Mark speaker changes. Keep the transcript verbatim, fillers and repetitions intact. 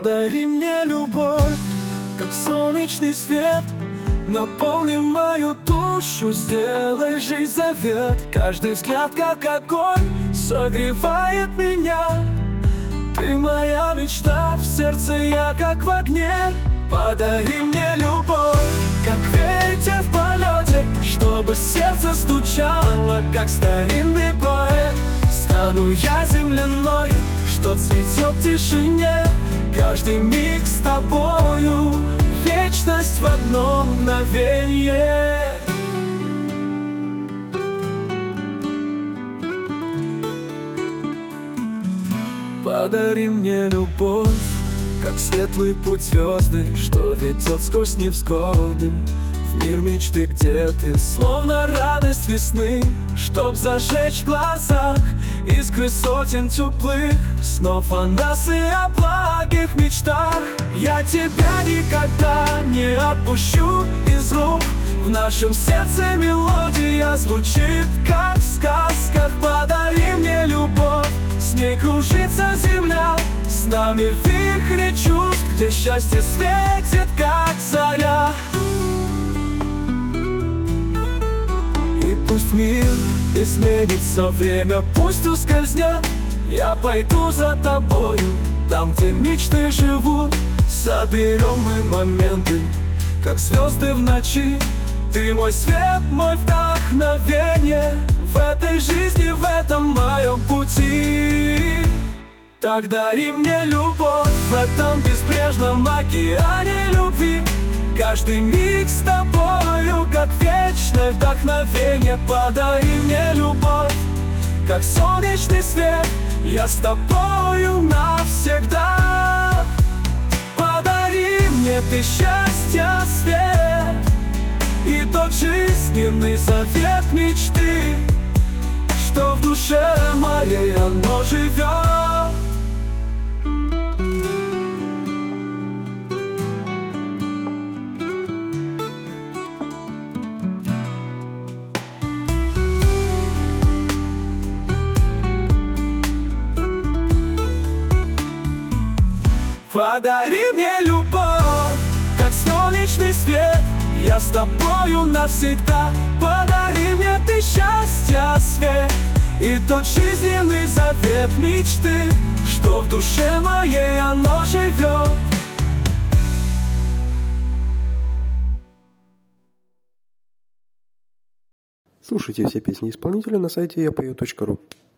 Speaker 1: Подари мне любовь, как солнечный свет. Наполни мою душу, сделай жизнь завет. Каждый взгляд, как огонь, согревает меня. Ты моя мечта, в сердце я как в огне. Подари мне любовь, как ветер в полете, чтобы сердце стучало, как старинный поэт. Стану я земляной, что цветет в тишине. Каждый миг с тобою, вечность в одно мгновенье. Подари мне любовь, как светлый путь звезды, что ведет сквозь невзгоды в мир мечты, где ты словно радость весны, чтоб зажечь в глазах искры сотен теплых снов о нас и о благих мечтах. Я тебя никогда не отпущу из рук. В нашем сердце мелодия звучит, как в сказках. Подари мне любовь, с ней кружится земля, с нами в вихре чувств, где счастье светит, как заря. И пусть мир изменится, время пусть ускользнет, я пойду за тобою, там, где мечты живут. Соберем мы моменты, как звезды в ночи. Ты мой свет, мой вдохновение в этой жизни, в этом моем пути. Так дари мне любовь в этом безбрежном океане любви. Каждый миг с тобою, как вечное вдохновение. Подари мне любовь, как солнечный свет, я с тобою навсегда. Подари мне ты счастья свет и тот жизненный завет мечты, что в душе моей оно живет. Подари мне любовь, как солнечный свет, я с тобою навсегда. Подари мне ты счастья свет и тот жизненный завет мечты, что в душе моей оно живет.
Speaker 2: Слушайте все песни исполнителя на сайте я пою точка ру.